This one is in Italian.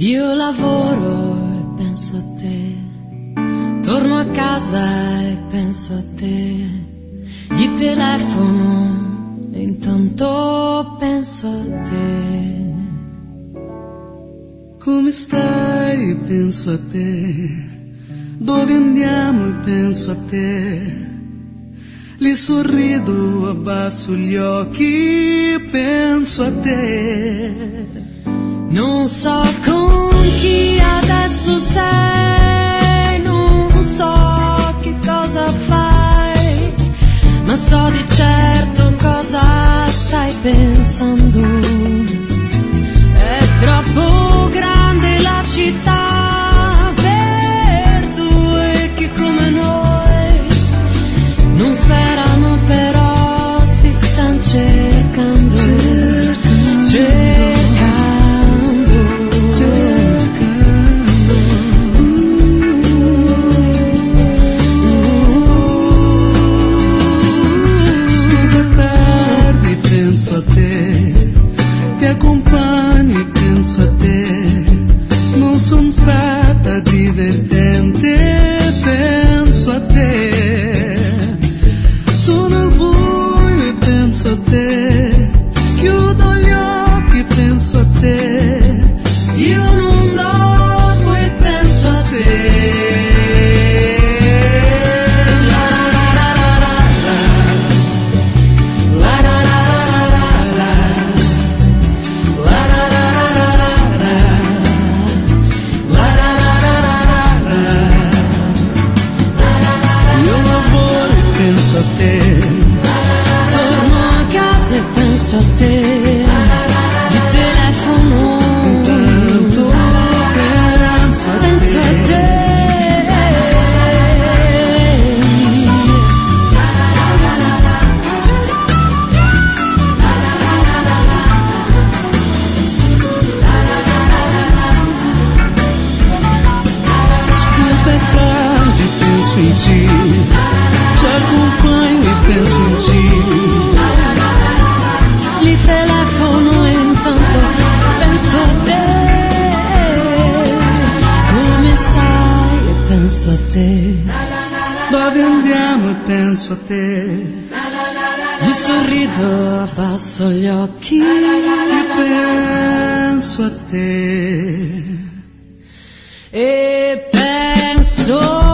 Io lavoro e penso a te, torno a casa e penso a te, gli telefono e intanto penso a te. Come stai? Penso a te. Dove andiamo? E penso a te. Li sorrido, abbasso gli occhi, penso a te. Non so con chi adesso sei, non so che cosa fai, ma so di certo cosa stai pensando. È troppo grande la città per due che come noi non sperano, però si stanno cercando, Scusa tardi, penso a te, ti accompagno e penso a te, non son stata divertente, penso a te, sono al buio e penso a te, chiudo gli occhi e penso a te, io non dormo e penso a te. torno a casa e penso a te, il telefono Intanto penso a te. Scusa tardi, penso in ci, ci accompagno e penso in ci. Li telefono e intanto penso a te. Come stai? E penso a te. Dove andiamo e penso a te. Gli sorrido, abbasso gli occhi E penso a te. e penso